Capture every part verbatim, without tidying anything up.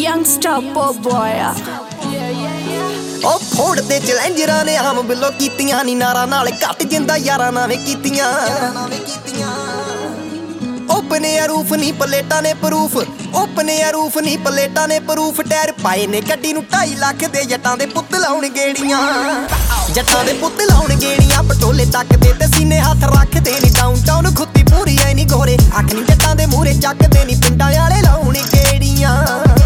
youngster boy ਉਹ ਫੋੜ ਦੇ ਚੈਲੰਜਰਾਂ ਨੇ ਆਮ ਬਿੱਲੋ ਕੀਤੀਆਂ ਨੀ ਨਾਰਾਂ ਨਾਲ ਘੱਟ ਜਿੰਦਾ ਯਾਰਾਂ ਨਾਵੇਂ ਕੀਤੀਆਂ ਓਪਨੇ ਆ ਰੂਫ ਨੀ ਪਲੇਟਾਂ ਨੇ ਪ੍ਰੂਫ ਓਪਨੇ ਆ ਰੂਫ ਨੀ ਪਲੇਟਾਂ ਨੇ ਪ੍ਰੂਫ ਟਾਇਰ ਪਾਏ ਨੇ ਗੱਡੀ ਨੂੰ ਢਾਈ ਲੱਖ ਦੇ ਜੱਟਾਂ ਦੇ ਪੁੱਤ ਲਾਉਣ ਗੇੜੀਆਂ ਜੱਟਾਂ ਦੇ ਪੁੱਤ ਲਾਉਣ ਗੇੜੀਆਂ ਪਟੋਲੇ ਤੱਕਦੇ ਤੇ ਸੀਨੇ ਹੱਥ ਰੱਖਦੇ ਨੀ ਡਾਊਨਟਾਊਨ ਖੁੱਤੀ ਪੂਰੀ ਐ ਨੀ ਗੋਰੇ ਅੱਖ ਨੀ ਜੱਟਾਂ ਦੇ ਮੂਹਰੇ ਚੱਕਦੇ ਨੀ ਪਿੰਡਾਂ ਵਾਲੇ ਲਾਉਣ ਗੇੜੀਆਂ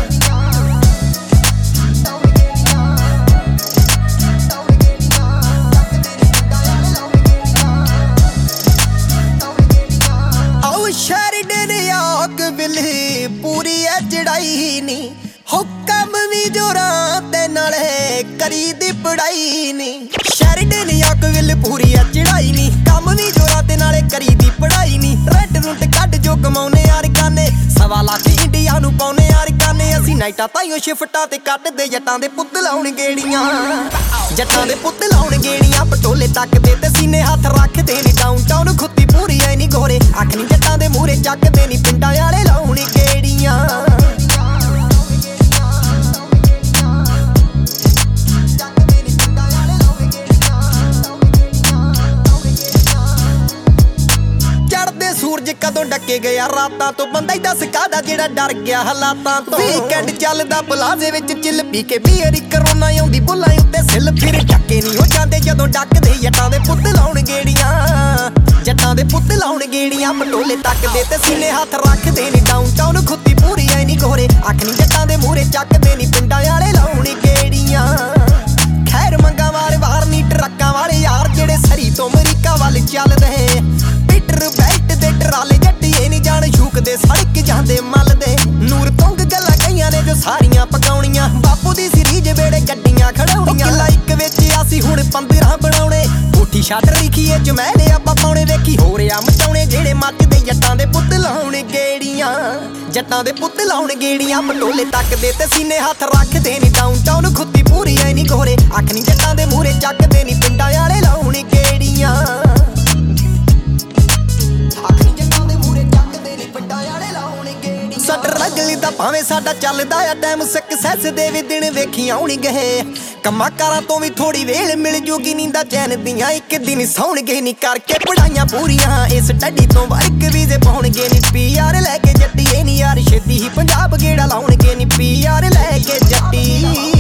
पूरी है चढ़ाई नी हो कम भी जोरां ते नाले करी दी पढ़ाई नी शेरिडन याकविल पूरी है चढ़ाई नी कम भी जोरां ते नाले करी दी पढ़ाई नी रेड रूट कट जो कमाउने यार काने सवा लाख इंडिया नू पाउने यार काने असी नाइटा ताईओ शिफ्टां ते कट दे जट्टां दे पुੱਤ लाउण गेड़ियां जट्टां दे पुੱਤ लाउण गेड़ियां पटोले तकदे ते सीने हत्थ रखदे नी डाउनटाउन खुत्ती पूरी ऐ नी गोरे अख नी जट्टां दे मूहरे ਚੱਕਦੇ ਨੀ ਪਿੰਡਾਂ ਵਾਲੇ ਲਾਉਣ ਗੇੜੀਆਂ ਚੜਦੇ ਸੂਰਜ ਕਦੋਂ ਡੱਕੇ ਗਿਆ ਰਾਤਾਂ ਤੋਂ ਬੰਦਾ ਹੀ ਦੱਸ ਕਾਦਾ ਜਿਹੜਾ ਡਰ ਗਿਆ ਹਾਲਾਤਾਂ ਤੋਂ ਵੀਕਐਂਡ ਚੱਲਦਾ ਪਲਾਜ਼ੇ ਵਿੱਚ ਚਿੱਲ ਪੀ ਕੇ ਬੀਅਰ ਕਰੋਨਾ ਆਉਂਦੀ ਬੁੱਲਾਂ ਉੱਤੇ ਸਿੱਲ ਫਿਰ ਡੱਕੇ ਨਹੀਂ ਹੋ ਜਾਂਦੇ ਜਦੋਂ ਡੱਕਦੇ ਜੱਟਾਂ ਦੇ ਪੁੱਤ ਲਾਉਣ ਗੇੜੀਆਂ ਜੱਟਾਂ ਦੇ ਪੁੱਤ ਲਾਉਣ ਗੇੜੀਆਂ ਪਟੋਲੇ ਤੱਕਦੇ ਤੇ ਸੀਨੇ ਹੱਥ ਰੱਖਦੇ ਨੀ ਡਾਊਨਟਾਊਨ ਖੁੱਤੀ ਪੂਰੀ ਐ ਨੀ ਗੋਰੇ ਅੱਖ ਨੀ ਜੱਟਾਂ ਦੇ ਮੂਹਰੇ ਚੱਕਦੇ ਨੀ ਪਿੰਡਾਂ ਵਾਲੇ ਲਾਉਣ ਗੇੜੀਆਂ ਖੈਰ ਮੰਗਾ ਵਾਰ ਵਾਰ ਨੀ ਟਰੱਕਾਂ ਵਾਲੇ ਯਾਰ ਜਿਹੜੇ ਸਰੀ ਤੋਂ ਅਮਰੀਕਾ ਵੱਲ ਚੱਲਦੇ ਪੀਟਰ ਬੈਲਟ ਦੇ ਟਰਾਲੇ ਜੱਟੀਏ ਨੀ ਜਾਣ ਛੂਕਦੇ ਸੜਕ ਜਾਂਦੇ ਮੱਲਦੇ ਨੂਰ ਤੁੰਗ ਗੱਲਾਂ ਕਈਆਂ ਨੇ ਜੋ ਸਾਰੀਆਂ ਪਕਾਉਣੀਆਂ ਬਾਪੂ ਦੀ ਸੀਰੀਜ ਵੇੜੇ ਗੱਡੀਆਂ ਖੜਾਉਣੀਆਂ ਕਿਲਾ ਇੱਕ ਵਿੱਚ ਅਸੀਂ ਹੁਣ ਪੰਦਰਾਂ ਬਣਾਉਣੇ ਕੋਠੀ ਛੱਡ ਰਿਖੀਏ ਜਮੈਲੇ ਆਪਾਂ ਪਾਉਣੇ ਵੇਖੀ ਹੋ ਰਿਆ ਮਚਾਉਣੇ ਜਿਹੜੇ ਮੱਚਦੇ ਜੱਟਾਂ ਦੇ ਪੁੱਤ ਲਾਉਣ ਗੇੜੀਆਂ ਜੱਟਾਂ ਦੇ ਪੁੱਤ ਲਾਉਣ ਗੇੜੀਆਂ ਪਟੋਲੇ ਤੱਕਦੇ ਤੇ ਸੀਨੇ ਹੱਥ ਰੱਖਦੇ ਨੀ ਡਾਊਨਟਾਊਨ ਖੁੱਤੀ ਪੂਰੀ ਐ ਨੀ ਗੋਰੇ ਅੱਖ ਨੀ ਜੱਟਾਂ ਦੇ ਮੂਹਰੇ ਚੱਕਦੇ ਨੀ ਪਿੰਡਾਂ ਵਾਲੇ ਲਾਉਣ ਗੇੜੀਆਂ ਸੱਟ ਰਗਲੀ ਦਾ ਭਾਵੇਂ ਸਾਡਾ ਚੱਲਦਾ ਆ ਟਾਈਮ ਸਕਸੈਸ ਦੇ ਵੀ ਦਿਨ ਵੇਖੀ ਆਉਣਗੇ ਕੰਮਾਂ ਕਾਰਾਂ ਤੋਂ ਵੀ ਥੋੜੀ ਵੇਲ ਮਿਲ ਜੂਗੀ ਨੀਂਦਾਂ ਚੈਨ ਦੀਆਂ ਇੱਕ ਦਿਨ ਸੌਣਗੇ ਨੀ ਕਰਕੇ ਪੜਾਈਆਂ ਪੂਰੀਆਂ ਇਸ ਸਟੱਡੀ ਤੋਂ ਵਰਕ ਵੀਜ਼ੇ ਪਾਉਣਗੇ ਨੀ ਪੀਆਰ ਲੈ ਕੇ ਜੱਟੀਏ ਨੀ ਯਾਰ ਛੇਤੀ ਹੀ ਪੰਜਾਬ ਗੇੜਾ ਲਾਉਣਗੇ ਨੀ ਪੀਆਰ ਲੈ ਕੇ ਜੱਟੀ